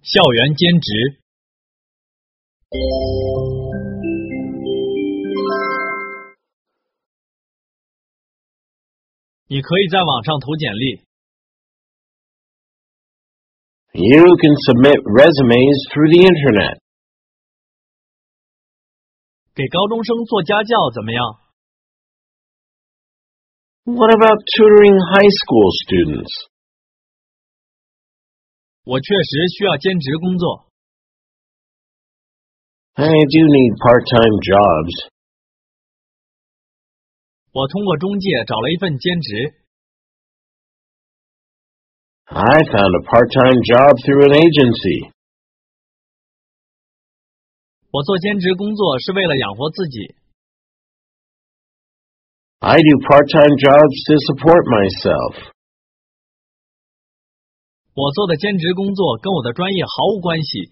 校园兼职。你可以在网上投简历。 You can submit resumes through the internet. 给高中生做家教怎么样？ What about tutoring high school students? 我确实需要兼职工作。 I do need part-time jobs. 我通过中介找了一份兼职。 I found a part-time job through an agency. 我做兼职工作是为了养活自己。 I do part-time jobs to support myself. 我做的兼职工作跟我的专业毫无关系。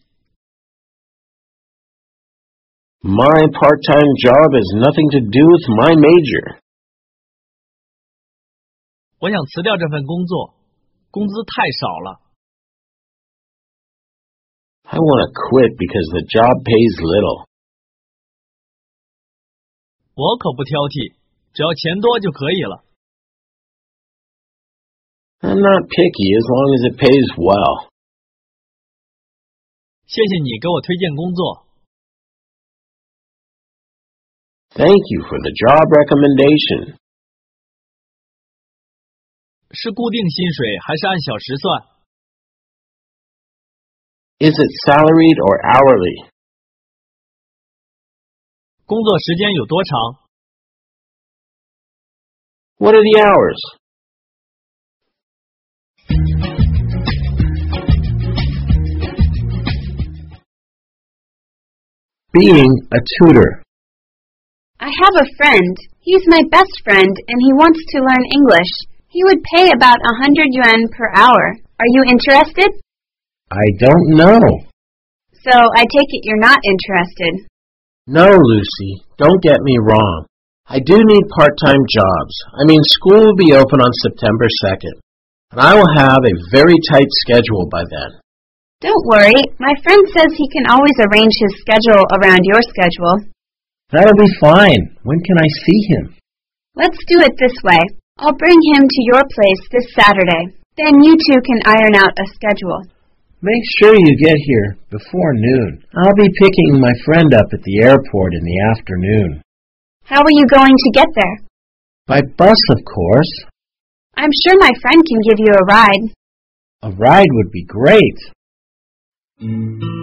My part-time job has nothing to do with my major. 我想辞掉这份工作，工资太少了。 I want to quit because the job pays little. 我可不挑剔，只要钱多就可以了。 I'm not picky as long as it pays well. 谢谢你给我推荐工作。 Thank you for the job recommendation. 是固定薪水还是按小时算？ Is it salaried or hourly? 工作时间有多长？ What are the hours? Being a tutor. I have a friend. He's my best friend, and he wants to learn English. He would pay about 100 yuan per hour. Are you interested? I don't know. So I take it you're not interested. No, Lucy, don't get me wrong. I do need part-time jobs. School will be open on September 2nd, and I will have a very tight schedule by then. Don't worry. My friend says he can always arrange his schedule around your schedule. That'll be fine. When can I see him? Let's do it this way. I'll bring him to your place this Saturday. Then you two can iron out a schedule. Make sure you get here before noon. I'll be picking my friend up at the airport in the afternoon. How are you going to get there? By bus, of course. I'm sure my friend can give you a ride. A ride would be great.